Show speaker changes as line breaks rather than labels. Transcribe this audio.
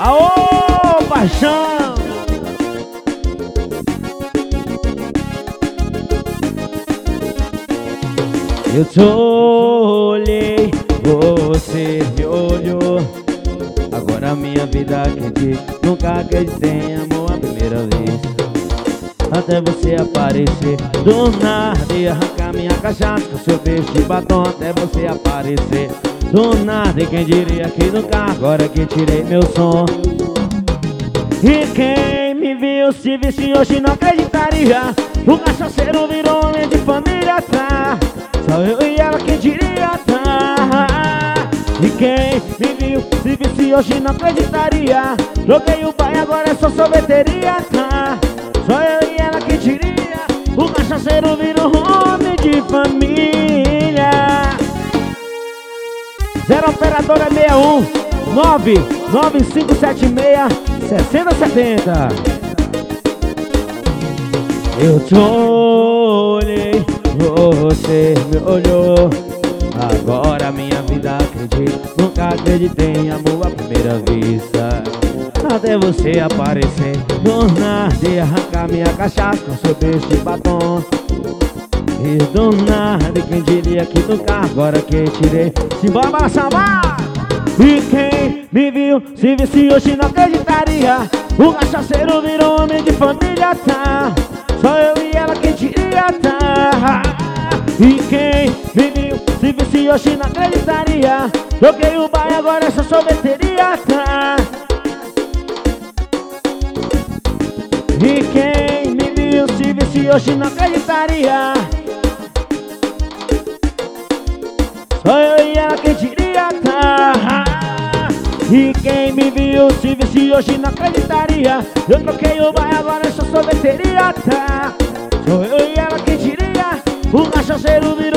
Aô, paixão! Eu te olhei, você me olhou. Agora minha vida acredito, nunca acreditei em amor à primeira vez. Até você aparecer do nada e arrancar minha cachaça com seu beijo de batom. Até você aparecer do nada, e quem diria que nunca, agora que tirei meu som. E quem me viu se visse hoje não acreditaria. O cachaceiro virou homem de família, tá? Só eu e ela, quem diria, tá? E quem me viu se visse hoje não acreditaria. Joguei o pai, agora é só sorveteria, tá? Só eu e ela, quem diria. O cachaceiro virou homem de família. 0 operadora 61 99576-6070. Eu te olhei, você me olhou. Agora minha vida acredito, nunca acreditei em amor à primeira vista. Até você aparecer do nada e arrancar minha cachaça com seu beijo de batom. E do nada, e quem diria que nunca, agora que tirei. Simbora, samba! E quem me viu se visse hoje não acreditaria. O cachaceiro virou homem de família, tá? Só eu e ela, quem diria, tá? E quem me viu se visse hoje não acreditaria. Joguei o baile, agora é só sorveteria, tá? E quem me viu se visse hoje não acreditaria. Só eu e ela, quem diria, tá? E quem me viu se visse hoje não acreditaria. Eu troquei o baile, agora é só sorveteria, tá? Só eu e ela, quem diria. O cachaceiro virou